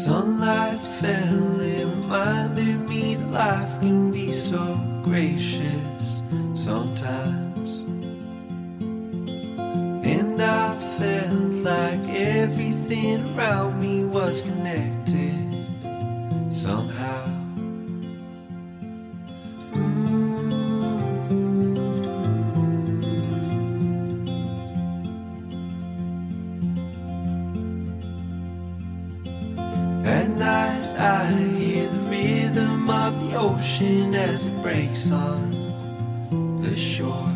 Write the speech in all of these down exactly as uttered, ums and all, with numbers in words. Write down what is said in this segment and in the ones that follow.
Sunlight fell and reminded me that life can be so gracious sometimes. And I felt like everything around me was connected somehow. At night I hear the rhythm of the ocean as it breaks on the shore.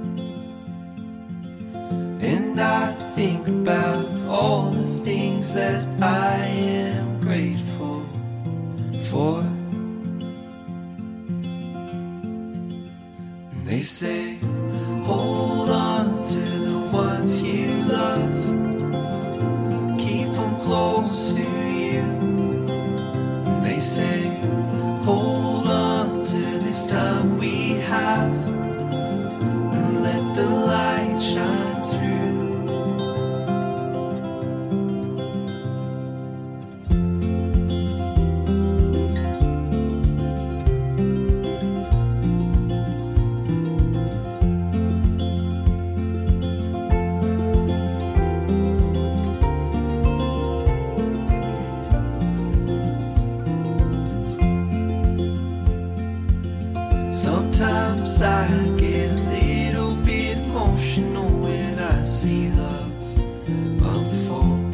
And I think about all the things that I am grateful for. And they say, hold on to the ones you love, keep them close to you. And they say, hold on to this time we have, and let the light shine through. Sometimes I get a little bit emotional when I see love unfold.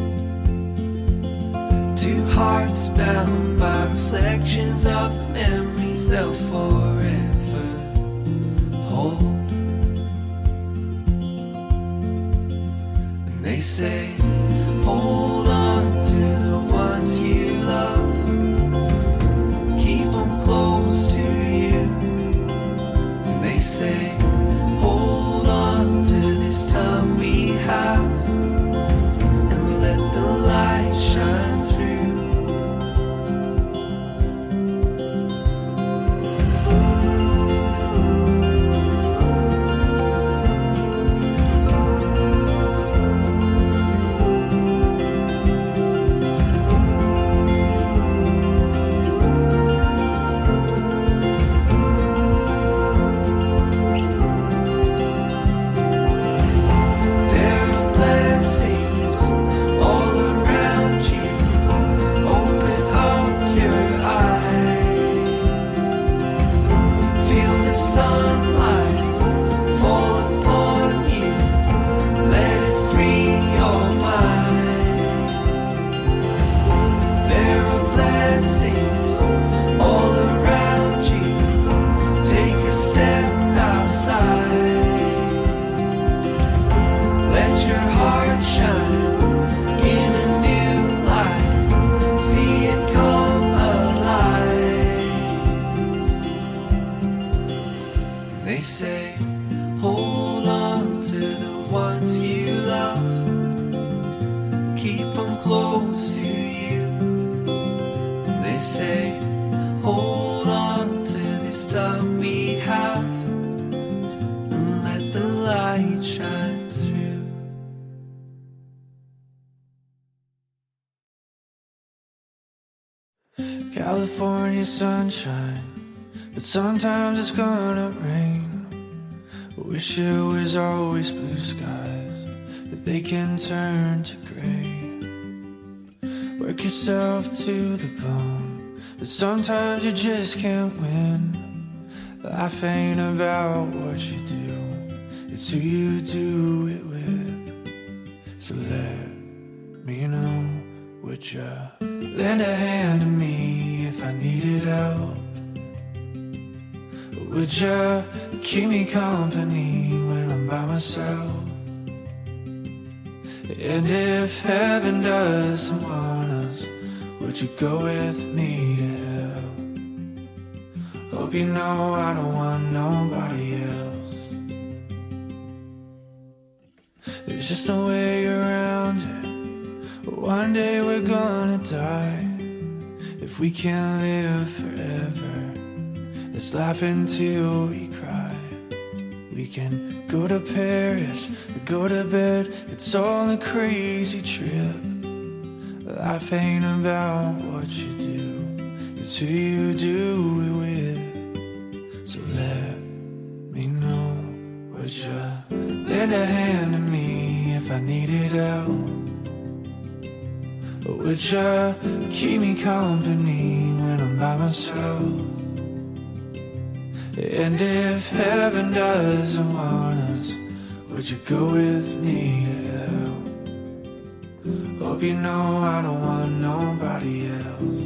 Two hearts bound by reflections of the memories they'll forever hold. And they say, hold on to the ones you love, keep them close to you. They say, hold on to this time we have, and let the light shine through. They say, hold on to the ones you love, keep them close to you. And they say, hold on to this time we have, and let the light shine through. California sunshine, but sometimes it's gonna rain. Wish it was always blue skies, but they can turn to gray. Work yourself to the bone, but sometimes you just can't win. Life ain't about what you do, it's who you do it with. So let me know, would ya lend a hand to me if I needed help? Would ya keep me company when I'm by myself? And if heaven doesn't want us, would you go with me to hell? Hope you know I don't want nobody else. There's just no way around it. One day we're gonna die. If we can't live forever, let's laugh until we cry. We can go to Paris or go to bed, it's all a crazy trip. Life ain't about what you do, it's who you do it with. So let me know, would you lend a hand to me if I needed help? Or would you keep me company when I'm by myself? And if heaven doesn't want us, would you go with me to hell? Hope you know I don't want nobody else.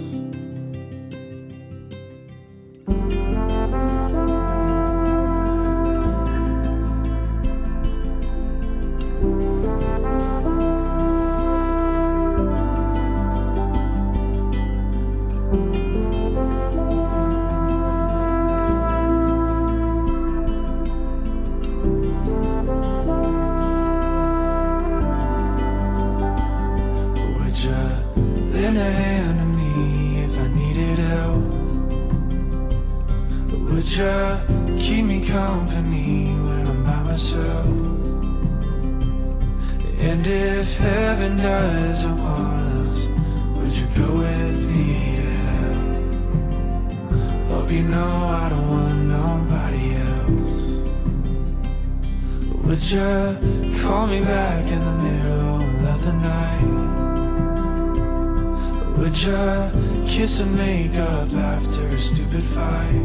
Lend a hand to me if I needed help. But would you keep me company when I'm by myself? And if heaven doesn't want us, would you go with me to hell? Hope you know I don't want nobody else. But would you call me back in the middle of the night? Would you kiss and make up after a stupid fight?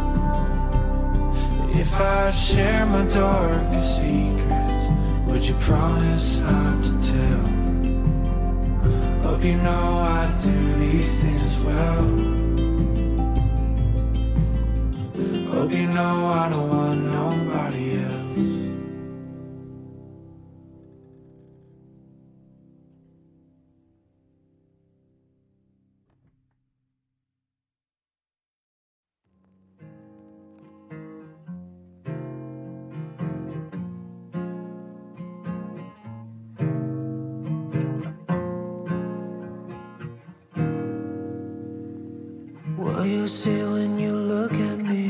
If I share my darkest secrets, would you promise not to tell? Hope you know I do these things as well. Hope you know I don't want nobody else. What you see when you look at me,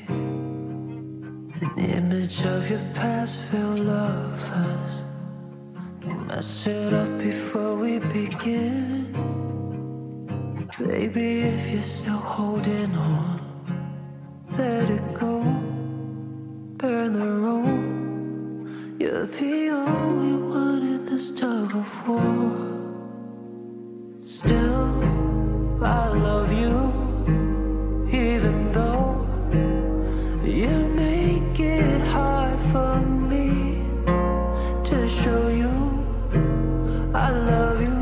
an image of your past filled lovers. You mess it up before we begin. Baby, if you're still holding on, let it go, burn the room. You're the only one in this tug of war. Still, I love you, even though you make it hard for me to show you I love you.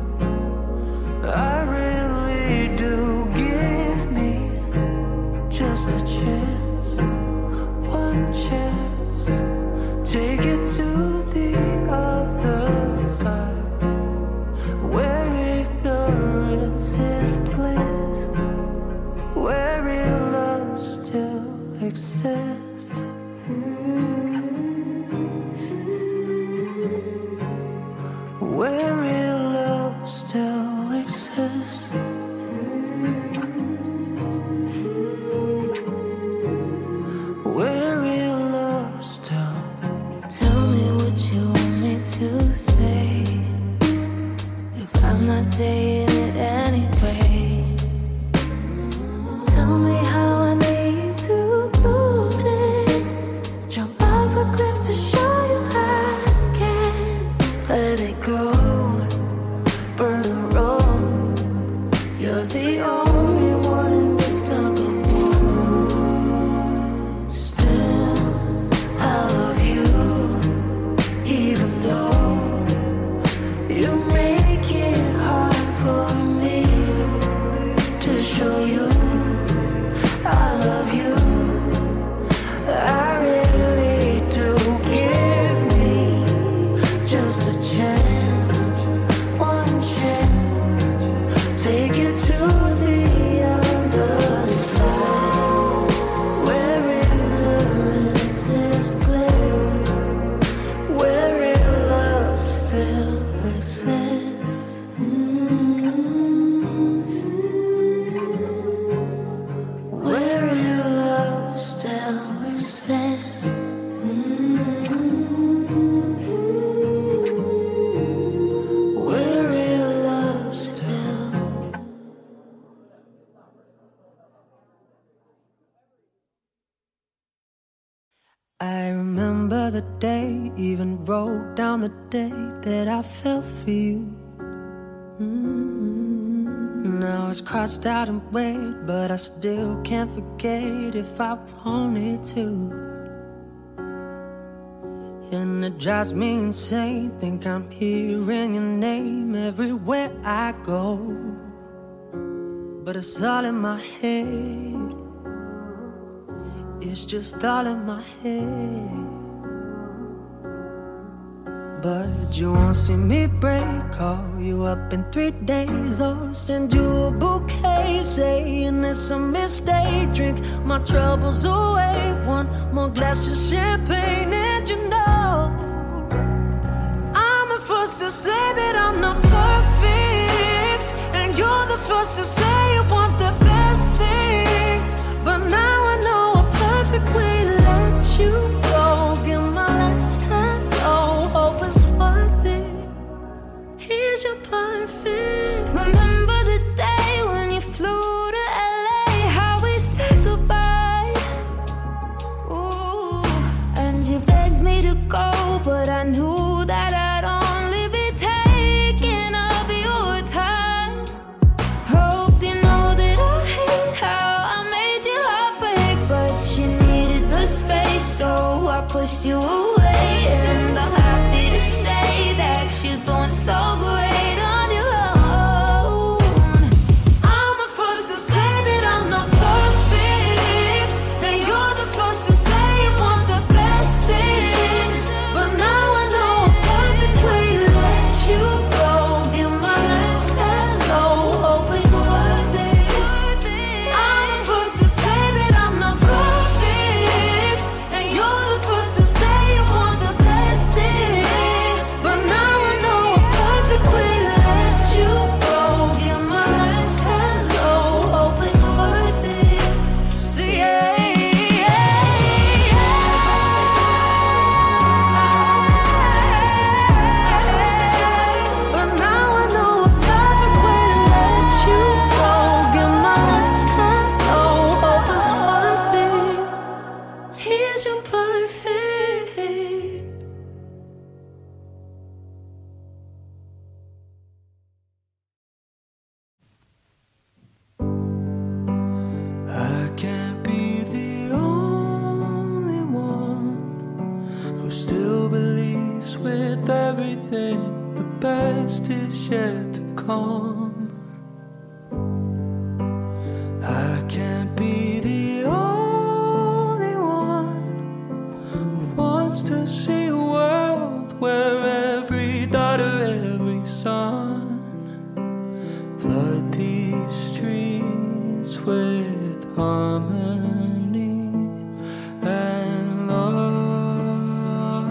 I really do. Give me just a chance, one chance. Take it to the other side, where ignorance is bliss, where real love still exists. Where real love still exists. Where real love still. Tell me what you want me to say, if I'm not saying it anyway. Tell me how I need to prove this. Jump off a cliff to show you I can. Let it go, burn the road. You're the only one in this tug of war. Still, I love you, even though you make it hard for day, even wrote down the day that I fell for you. Mm-hmm. Now it's crossed out in red, but I still can't forget if I wanted to. And it drives me insane, think I'm hearing your name everywhere I go. But it's all in my head, it's just all in my head. But you won't see me break, call you up in three days or send you a bouquet saying it's a mistake. Drink my troubles away, one more glass of champagne. And you know I'm the first to say that I'm not perfect, and you're the first to say you want the best thing. But now I know a perfect way to let you go. Give my last hello, hope it's worth it. Here's your perfect. Remember the day when you flew to L A, how we said goodbye. Ooh, and you begged me to go, but I knew that I'd only be taking up your time. Hope you know that I hate how I made you heartbreak, but you needed the space, so I pushed you away. And I'm happy to say that you're doing so great on your own. I'm the first to say that I'm not perfect, and you're the first to say you want the best thing. But now I know a perfect way to let you go. Give my last hello, hope it's worth it. I'm the first to say that I'm not perfect, and you're the first to say you want the best thing. But now I know a perfect way to let you go. Give my last hello, hope it's worth it. See, yeah, yeah, yeah. But now I know a perfect way to let you go. Give my last hello, hope it's worth it. Here's your perfect. I can't be the only one who still believes with everything the best is yet to come. I can't be the only one who wants to see a world where every daughter, every son flood these streets with harmony and love.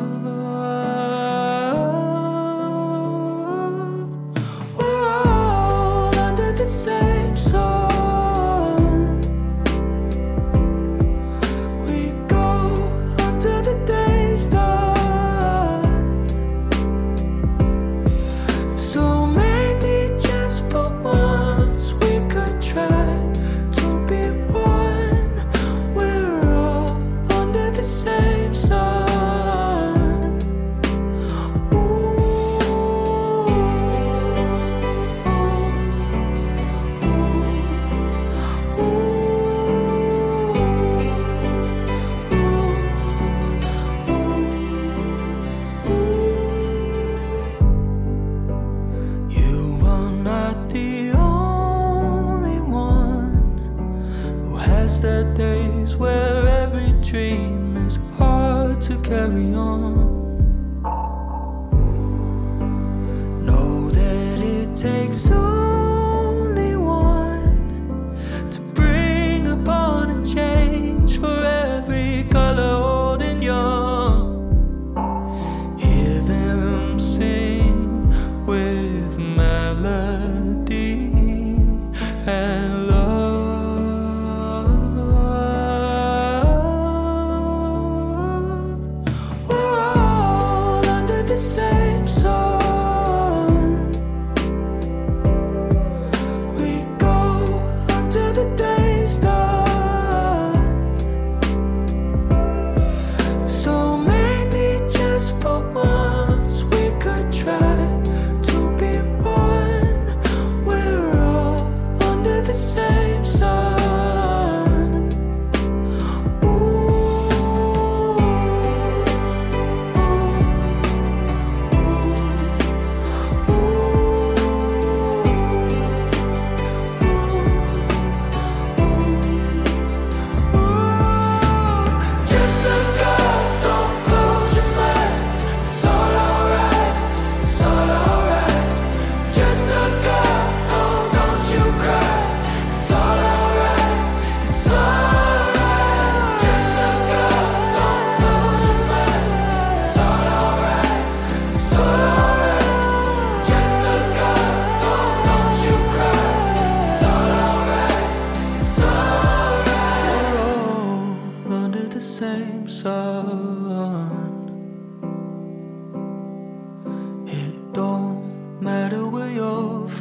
We're all under the same sun. We go until the day's done. So maybe just for once we could try to be one. We're all under the same sun. You are not the only one who has the days where every dream is hard to carry on. Know that it takes only one to bring upon a change for every color old and young. Hear them sing with melody and love. We're all under the same sun.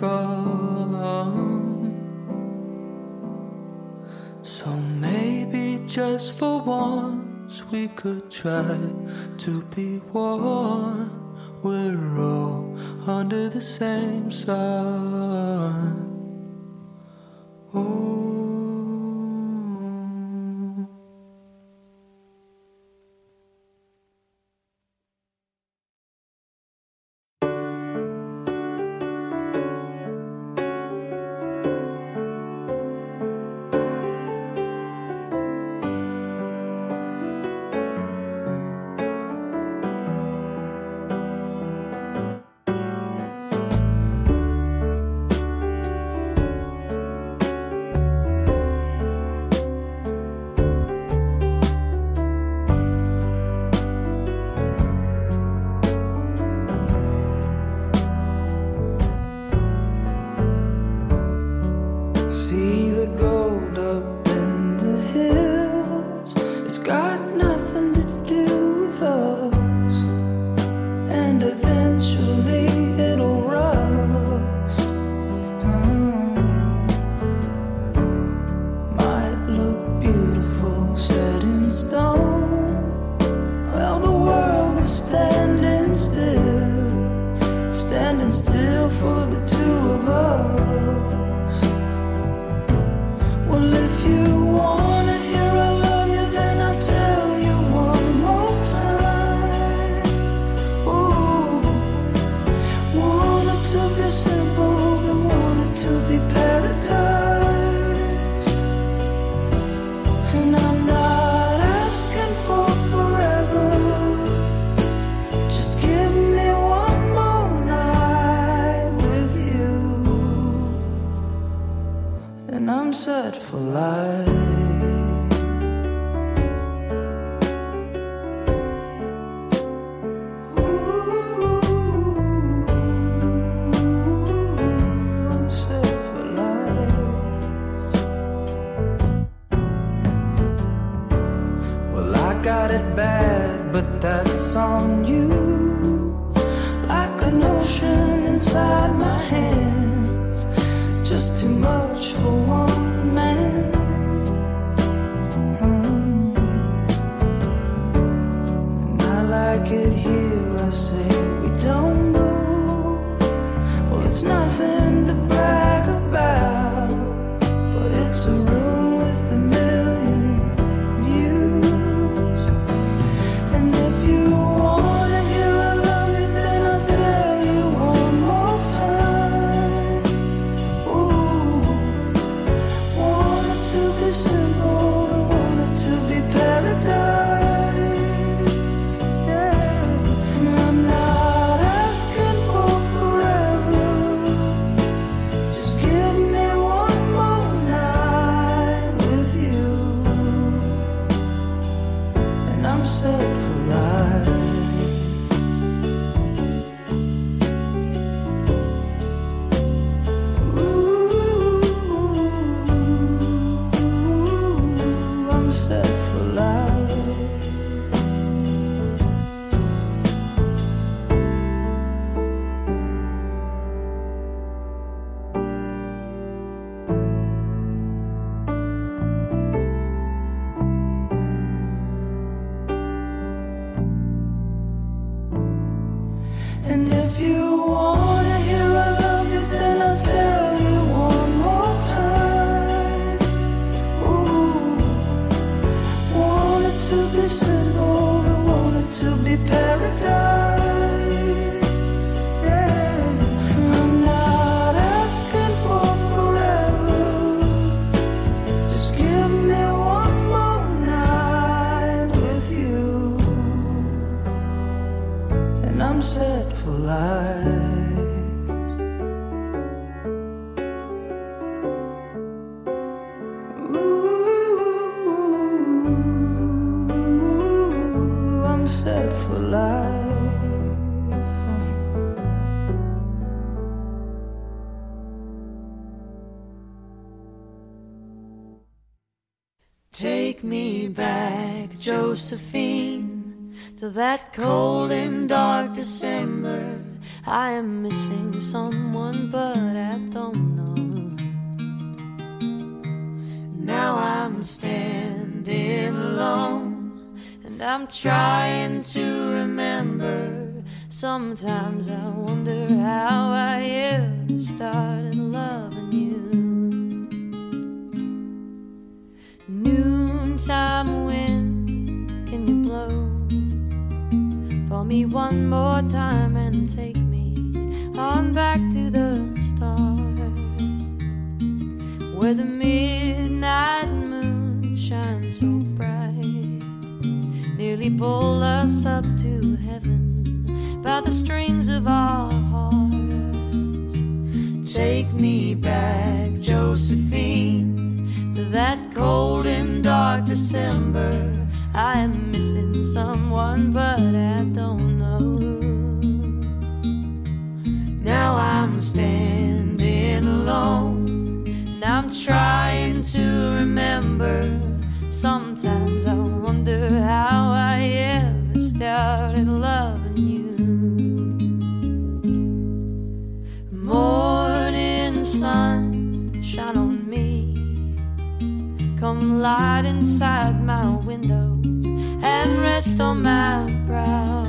from. So maybe just for once we could try to be one. We're all under the same sun. Oh. Take me back, Josephine, to that cold and dark December I am missing someone, but I don't know. Now I'm standing alone, and I'm trying to remember. Sometimes I wonder how I ever started loving you. Noontime wind, can you blow for me one more time and take me on back to the start, where the midnight moon shines so bright, nearly pull us up to heaven by the strings of our hearts. Take me back, Josephine, to that cold and dark December. I am missing someone, but I don't know who. Now I'm standing alone, and I'm trying to remember. Sometimes I wonder how I ever started loving you. Morning sun, shine on me. Come light inside my window and rest on my brow.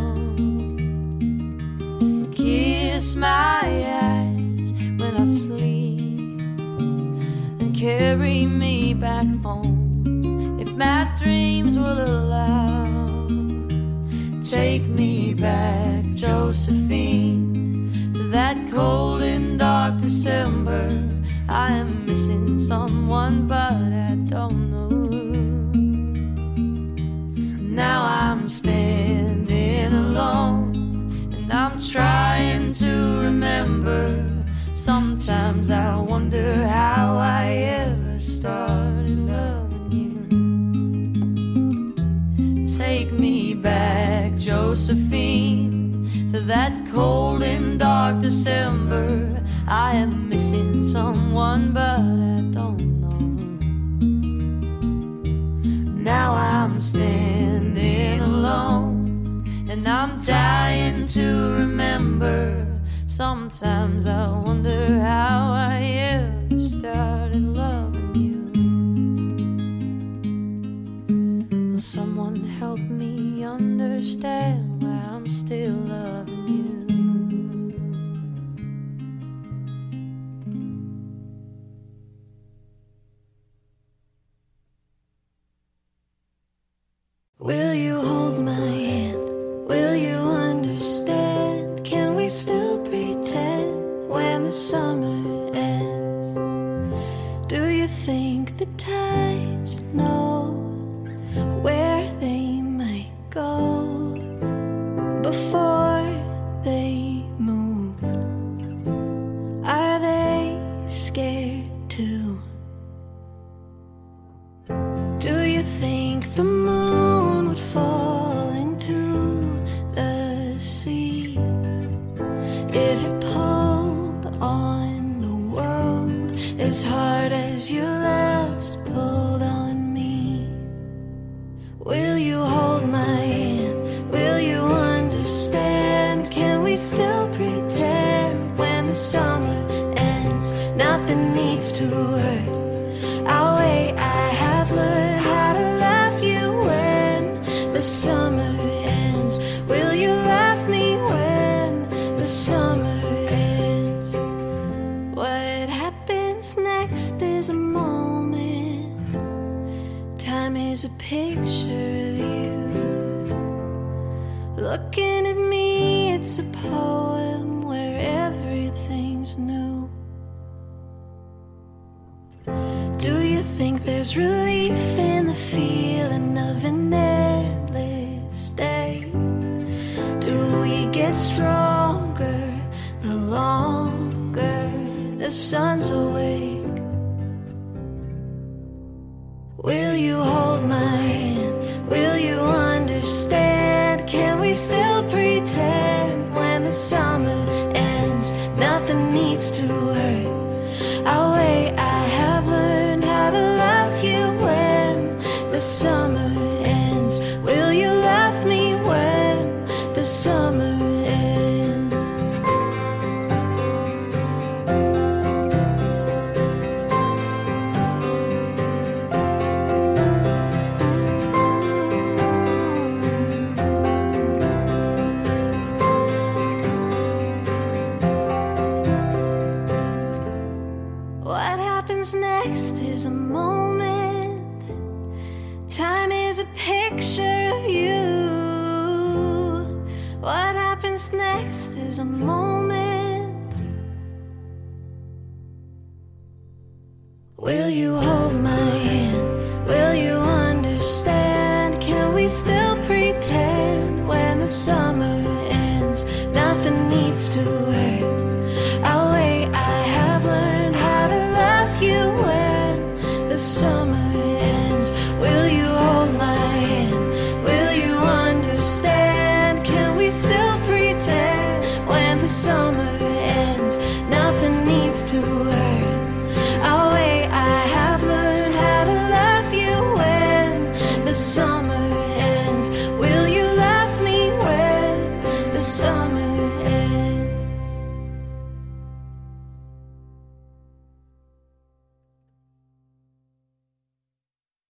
Kiss my eyes when I sleep and carry me back home if my dreams will allow. Take me back, Josephine, to that cold and dark December. I am missing someone, but I don't know who. Now I'm standing alone, and I'm trying to remember. Sometimes I wonder how I ever started loving you. Take me back, Josephine, to that cold and dark December. I am missing someone, but I don't know. Now I'm standing alone, and I'm dying to remember. Sometimes I wonder how I ever started loving you. Will someone help me understand why I'm still loving you? Will you hold my hand? Will you understand? Can we still pretend when the summer ends? Do you think the tides know where they might go before they moved? Are they scared too? Do you think the moon would fall into the sea if it pulled on the world as hard as your love's pulled on me? Will you hold my hand? Will you understand? Can we still pretend when the summer ends? Nothing needs to hurt. I'll wait. I have learned how to love you when the summer ends. Will you love me when the summer ends? What happens next is a moment. Time is a picture of you. Looking at me, it's a poem where everything's new. Do you think there's relief in the feeling of an endless day? Do we get stronger the longer the sun's awake? Will you hold my hand? Will you understand? Can we still pretend when the summer ends? Nothing needs to hurt. I'll wait. I have learned how to love you when the summer ends. Will you love me when the summer ends? next is a moment. Will you hold my hand? Will you understand? Can we still pretend when the summer ends? Nothing needs to hurt. I'll wait. I have learned how to love you when the summer ends. Will you hold my hand? Will you understand? Can we still pretend when the summer ends? Nothing needs to hurt. I'll wait. I have learned how to love you when the summer